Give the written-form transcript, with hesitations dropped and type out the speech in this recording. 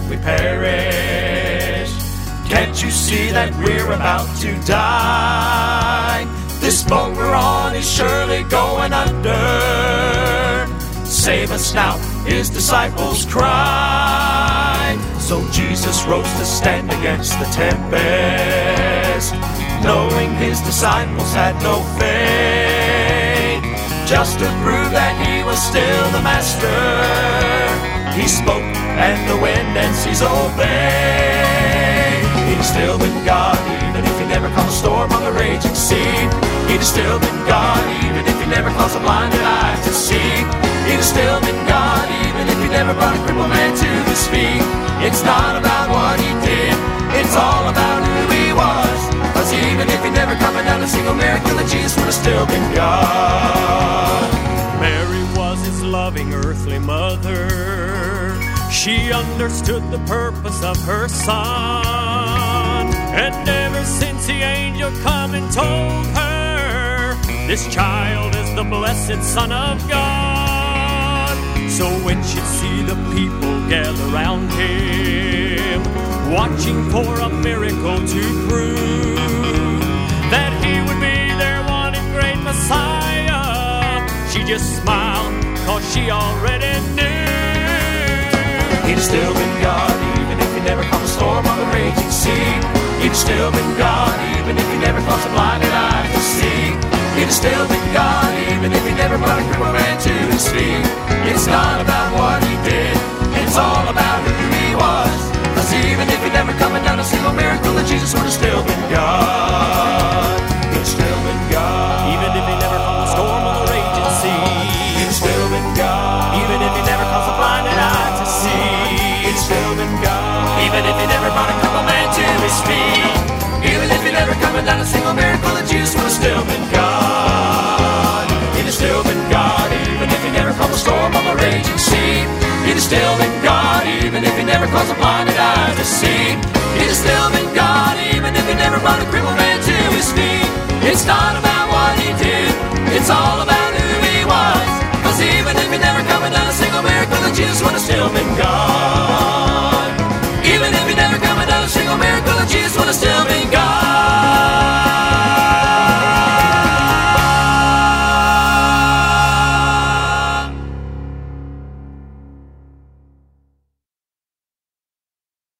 we perish. Can't you see that we're about to die? This boat we're on is surely going under. Save us now, his disciples cried. So Jesus rose to stand against the tempest, knowing his disciples had no faith. Just to prove that he was still the master, he spoke and the wind and seas obeyed. He'd still been God even if he never calmed a storm on the raging sea. He'd still been God even if he never caused a blinded eye to see. He'd still been God even if he never brought a crippled man to his feet. It's not about what he did, it's all about who he was. Cause even if he never come down a single miracle, that Jesus would have still been God. Mary was his loving earthly mother. She understood the purpose of her son. And ever since the angel come and told her, this child is the blessed Son of God. So when she'd see the people gather round him, watching for a miracle to prove that he would be their one and great Messiah, she just smiled, cause she already knew. He'd still been God even if he never calmed a storm on the raging sea. He'd still been God even if he never caused a blinded eye to see. He'd still been God even if he never brought a crippled man to his feet. It's not about what he did, it's all about who he was. Cause even if he never come down a single miracle, that Jesus would have still been God. He'd still been God even if he never calmed a storm on the raging sea. He'd still been God even if he never caused a blinded eye to see. He'd still been God even if he never brought a crippled man to his feet. Even if he never come down a single miracle, that Jesus would have still been God. He'd have still been God even if he never calmed a storm on the raging sea. He'd have still been God even if he never caused a blinded eye to see. He'd have still been God even if he never brought a crippled man to his feet. It's not about what he did, it's all about who he was. Cause even if he never come down a single miracle, that Jesus would have still been God. Even if he never come down a single miracle, that Jesus would have still been God.